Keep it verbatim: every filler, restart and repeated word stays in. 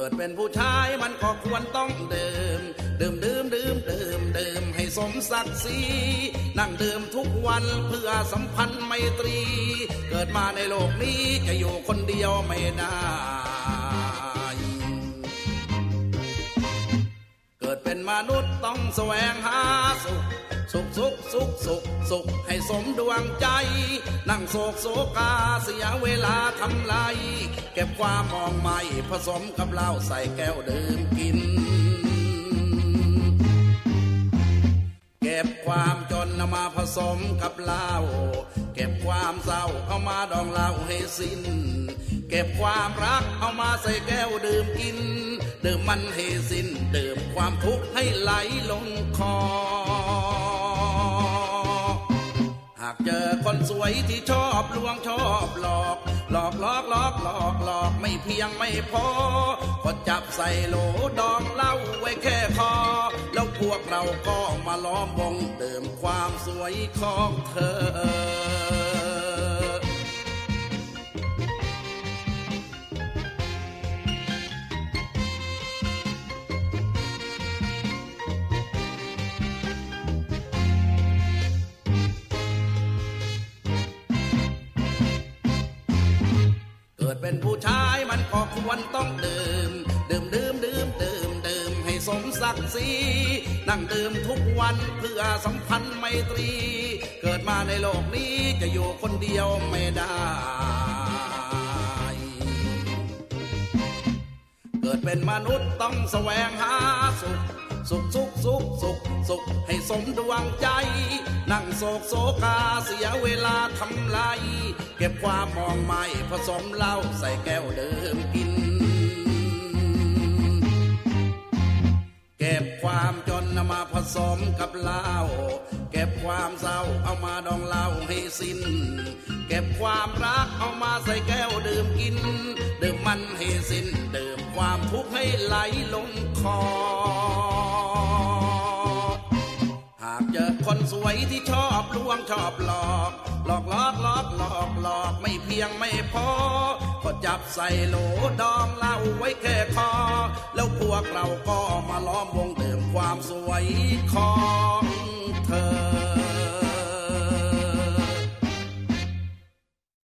กิดเป็นผู้ชายมันก็ควรต้องดื่มดื่มดื่มดื่มดื่มดื่มให้สมศักดิ์ศรีนั่งดื่มทุกวันเพื่อสัมพันธ์ไมตรีเกิดมาในโลกนี้จะอยู่คนเดียวไม่ได้เกิดเป็นมนุษย์ต้องแสวงหาสุขสุขสุขสุขสุขสุขให้สมดวงใจนั่งโศกโศกาเสียเวลาทำไรเก็บความมองใหม่ผสมกับเหล้าใส่แก้วดื่มกินเก็บความจนเอามาผสมกับเหล้าเก็บความเศร้าเอามาดองเหล้าให้สิ้นเก็บความรักเอามาใส่แก้วดื่มกินดื่มมันให้สิ้นดื่มความทุกข์ให้ไหลลงคอหากเจอคนสวยที่ชอบลวงชอบหลอกหลอกหลอกหลอกหลอกหลอกไม่เพียงไม่พอก็จับใส่โหลดองเหล้าไว้แค่คอแล้วพวกเราก็มาล้อมวงดื่มความสวยของเธอเป็นผู้ชายมันก็ควรต้องดื่มดื่มดื่มดื่มดื่มดื่มให้สมศักดิ์ศรีนั่งดื่มทุกวันเพื่อสัมพันธ์ไมตรีเกิดมาในโลกนี้จะอยู่คนเดียวไม่ได้เกิดเป็นมนุษย์ต้องแสวงหาสุขสุขสุขสุขสุขสุขให้สมดวงใจนั่งโศกโศกาเสียเวลาทำไรเก็บความมองใหม่ผสมเหล้าใส่แก้วดื่มกินเก็บความจนเอามาผสมกับเหล้าเก็บความเศร้าเอามาดองเหล้าให้สิ้นเก็บความรักเอามาใส่แก้วดื่มกินดื่มมันให้สิ้นดื่มความทุกข์ให้ไหลลงคอหากเจอคนสวยที่ชอบลวงชอบหลอกหลอกหลอกหลอกหลอกหลอกไม่เพียงไม่พอก็จับใส่โหลดองเหล้าไว้แค่คอแล้วพวกเราก็มาล้อมวงดื่มความสวยของเธอ